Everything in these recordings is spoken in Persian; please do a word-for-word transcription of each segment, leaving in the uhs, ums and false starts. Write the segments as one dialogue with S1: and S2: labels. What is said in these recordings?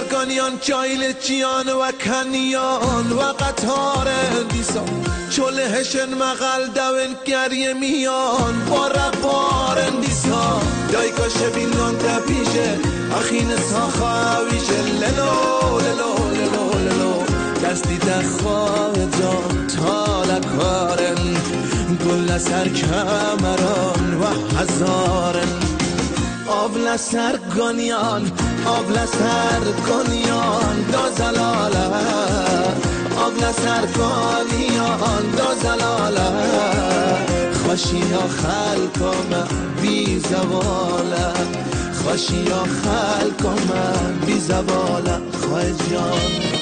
S1: سرگانیان چایل چیان و کنیان و قطار دیسان چولهشن مغل دون گریه میان با ربار دیسان دایگاه شبینان تپیشه اخین ساخاویشه للو للو للو للو دستی دخواه جان تالکارن گل سر کمران و هزارن آبل سرگانیان آبل سرگانیان دا زلاله آبل سرگانیان دا زلاله خوشی یا خلکم بی زواله خوشی یا خلکم بی زواله خواه جان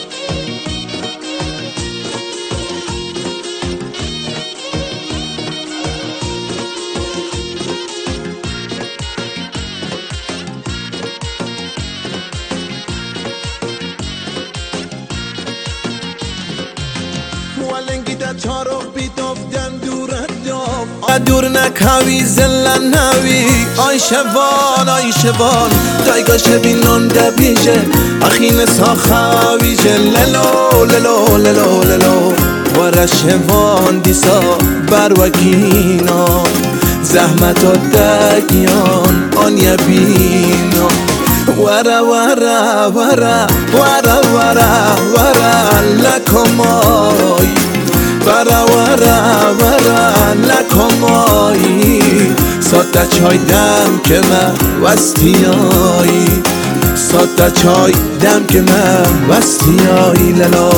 S1: ولنگیده چارو بیتوفتن دور داف دور نکاوی زلن نوی آی شوان آی شوان دایگاه شبینان دبیجه اخین ساخاوی للو للو للو للو ور شوان دیسا بر وکینا زحمت و دگیان آن یبینا ورا ورا ورا ورا ورا ورا لکمای ورا ورا ورا لکمای ساده چای دم که من وستیایی ساده چای دم که من وستیایی للا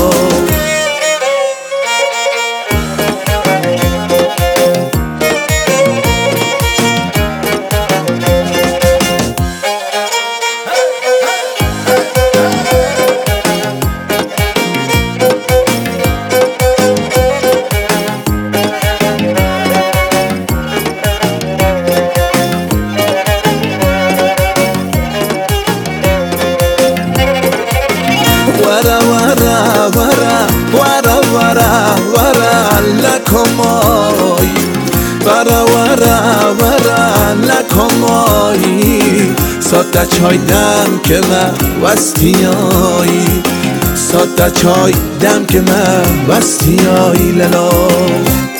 S1: ورا ورا ورا ورا ورا ورا لکمای ورا ورا ورا لکمای ساده چای دم که من وستیایی ساده چای دم که من وستیایی للا